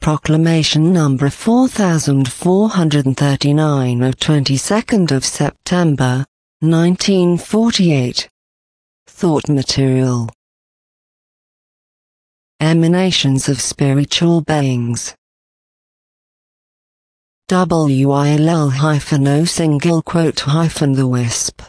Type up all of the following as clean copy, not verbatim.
Proclamation number 4439 of 22nd of September, 1948. Thought material. Emanations of spiritual beings. WILL-O-the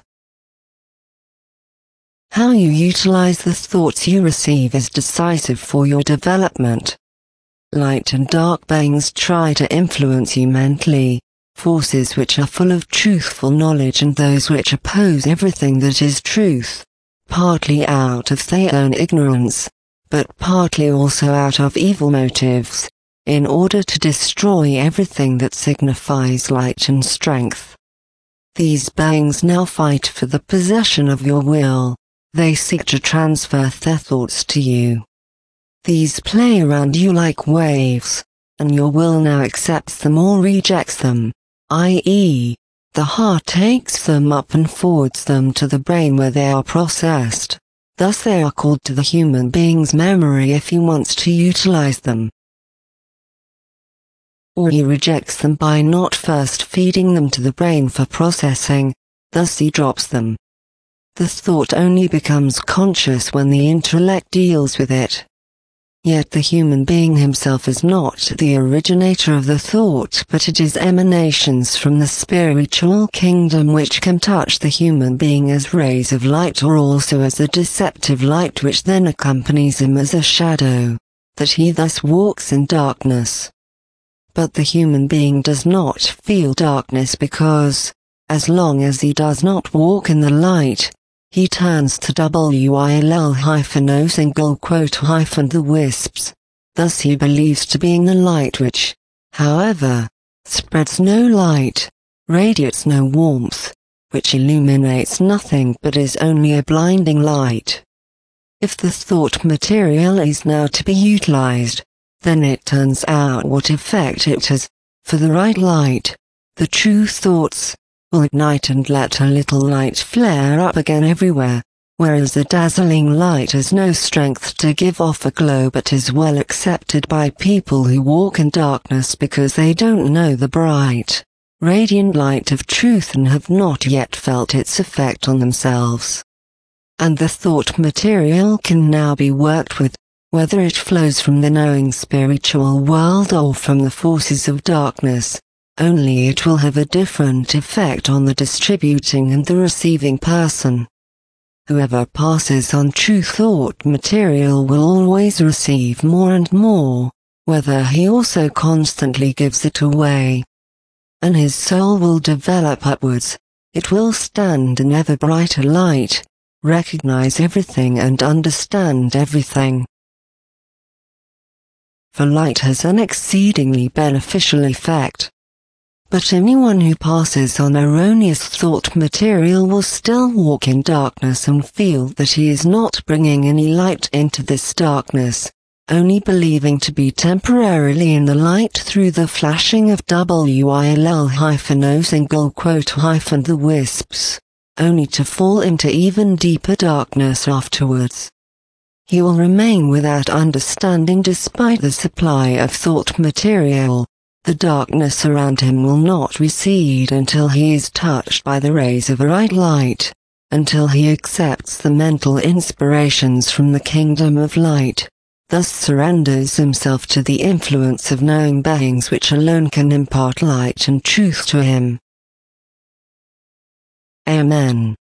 How you utilize the thoughts you receive is decisive for your development. Light and dark beings try to influence you mentally, forces which are full of truthful knowledge and those which oppose everything that is truth, partly out of their own ignorance, but partly also out of evil motives, in order to destroy everything that signifies light and strength. These beings now fight for the possession of your will. They seek to transfer their thoughts to you. These play around you like waves, and your will now accepts them or rejects them, i.e., the heart takes them up and forwards them to the brain where they are processed. Thus they are called to the human being's memory if he wants to utilize them. Or he rejects them by not first feeding them to the brain for processing, thus he drops them. The thought only becomes conscious when the intellect deals with it. Yet the human being himself is not the originator of the thought, but it is emanations from the spiritual kingdom which can touch the human being as rays of light or also as a deceptive light which then accompanies him as a shadow, that he thus walks in darkness. But the human being does not feel darkness because, as long as he does not walk in the light, he turns to WILL-O-the thus he believes to be in the light which, however, spreads no light, radiates no warmth, which illuminates nothing but is only a blinding light. If the thought material is now to be utilized, then it turns out what effect it has, for the right light, the true thoughts, will ignite and let a little light flare up again everywhere, whereas the dazzling light has no strength to give off a glow but is well accepted by people who walk in darkness because they don't know the bright, radiant light of truth and have not yet felt its effect on themselves. And the thought material can now be worked with, whether it flows from the knowing spiritual world or from the forces of darkness. Only it will have a different effect on the distributing and the receiving person. Whoever passes on true thought material will always receive more and more, whether he also constantly gives it away. And his soul will develop upwards, it will stand in ever brighter light, recognize everything and understand everything. For light has an exceedingly beneficial effect. But anyone who passes on erroneous thought material will still walk in darkness and feel that he is not bringing any light into this darkness, only believing to be temporarily in the light through the flashing of WILL-O-the only to fall into even deeper darkness afterwards. He will remain without understanding despite the supply of thought material. The darkness around him will not recede until he is touched by the rays of bright light, until he accepts the mental inspirations from the kingdom of light, thus surrenders himself to the influence of knowing beings which alone can impart light and truth to him. Amen.